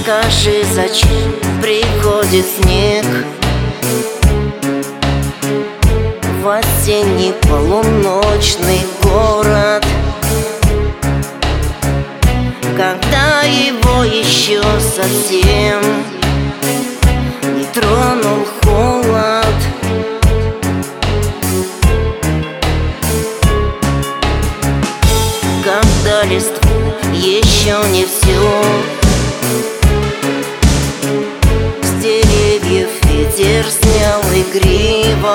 Скажи, зачем приходит снег в осенний полуночный город, когда его еще совсем не тронул холод? Когда листву еще не все с деревьев ветер снял игриво,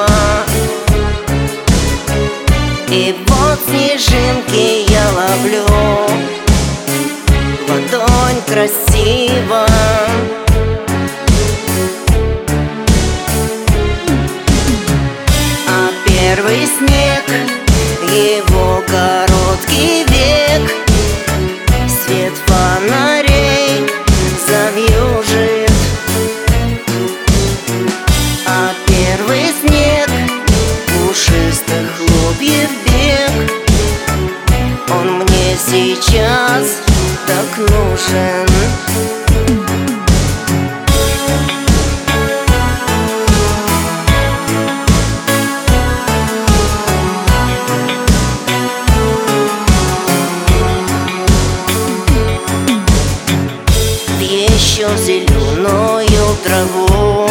и вот снежинки я ловлю в ладонь красиво. А первый снег, его короткий век, свет фонарей завьюжит. А первый снег, пушистых хлопьев бег, он мне сейчас так нужен. Еще зеленую траву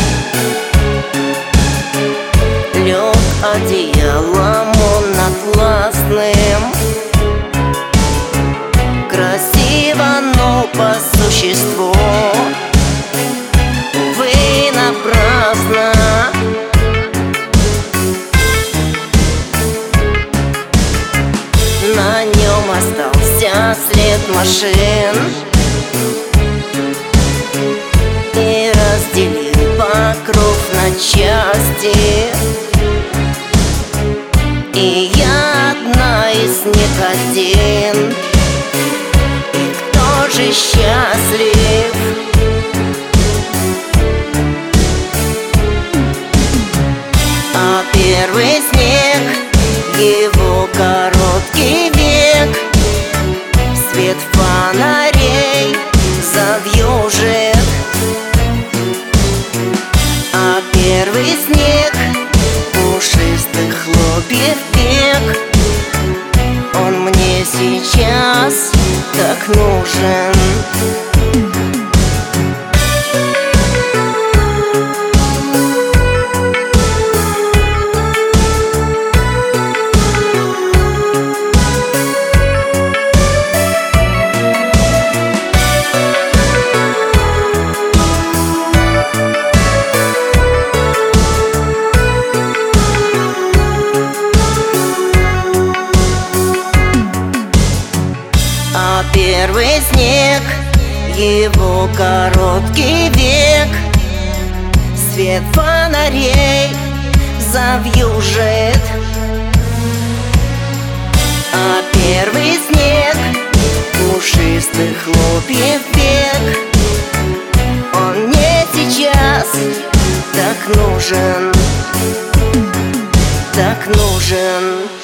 лег одеялом он атласным. Красиво, но по существу, увы, напрасно. На нем остался след машин и разделил покров на части. И я одна из них один. И кто же счастлив? А первый снег, его короткий век, свет фонарей завьюжит. А первый снег, пушистых хлопьев бег, он мне сейчас так нужен. А первый снег, его короткий век, свет фонарей завьюжит. А первый снег, пушистых хлопьев бег, он мне сейчас так нужен, так нужен.